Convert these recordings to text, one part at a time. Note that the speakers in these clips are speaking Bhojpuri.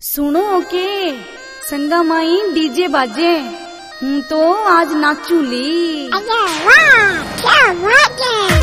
सुनो के संगा माई डीजे बाजे हूँ तो आज नाचूली। अरे वाह क्या बात है।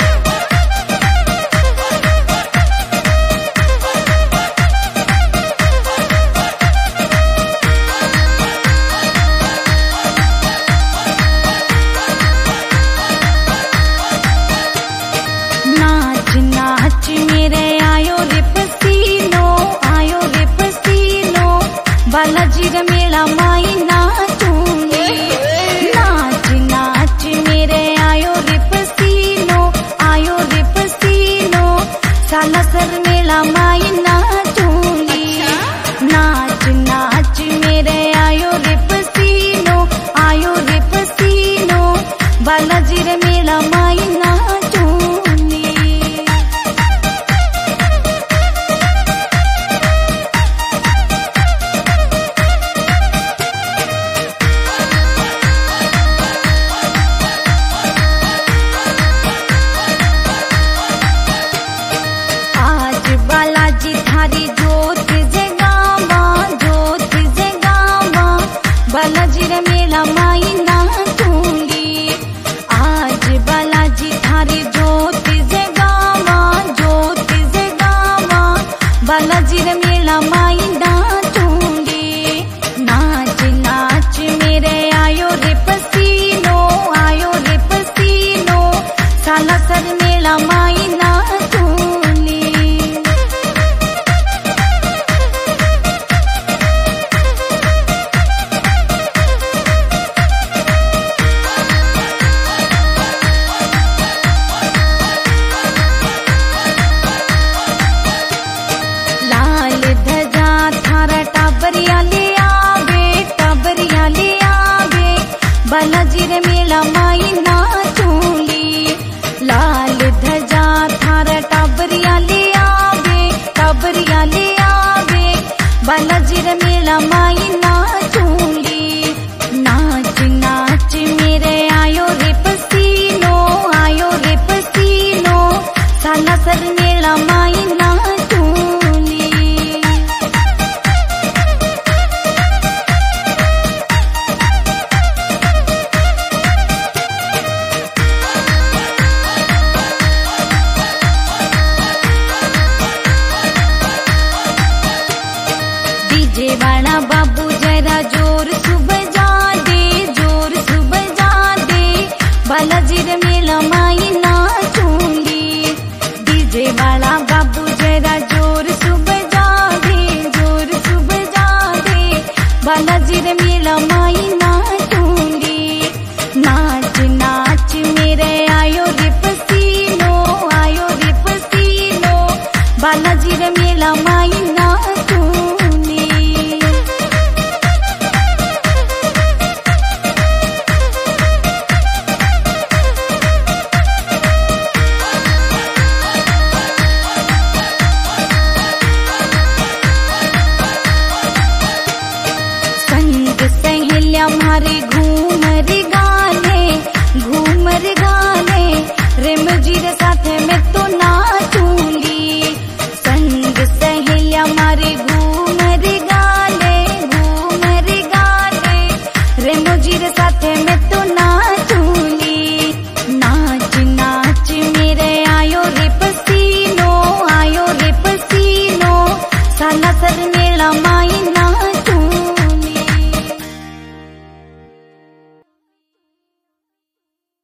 नाच नाच मेरे आयो रे पसीनो, आयो रे पसीनो, बालाजी रे मेला माई नाचूंगी। नाच नाच मेरे आयो रे पसीनो, आयो रे पसीनो, सालासर मेला माई नाचूंगी। नाच नाच मेरे आयो रे पसीनो, आयो रे पसीनो, बालाजी रे मेला माई नाचूंगी। आज बालाजी थारी जोत जगावा, जोत जगावा, बालाजी रे मेला माई नाचूंगी। आज बालाजी थारी जोत जगावा, जोत जगावा, बालाजी रे मेला माई नाचूंगी। नाच नाच मेरे आयो रे पसीनो, आयो रे पसीनो, सालासर मेला माई नाचूंगी। लाल ध्वजा थारा टाबरिया ले आवे, टाबरिया ले आवे, बालाजी रे मेला माई नाचूंगी। लाल ध्वजा थारा टाबरिया ले आवे, टाबरिया ले आवे, बालाजी रे मेला माई नाचूंगी। नाच नाच मेरे आयो रे पसीनो, आयो रे पसीनो, सालासर मेला माई नाचूंगी। डीजे वाला बाबू जरा जोर सुबह जा दे, जोर सुबह जा दे, बालाजी रे मेला माई नाचूंगी। डीजे वाला बाबू जरा जोर सुबह जा दे, जोर सुबह जा दे, बालाजी रे मेला माई नाचूंगी। नाच नाच मेरे आयो रे पसीनो, आयो रे पसीनो, बालाजी रे मेला माई नाचूंगी। संग सहेलिया मारे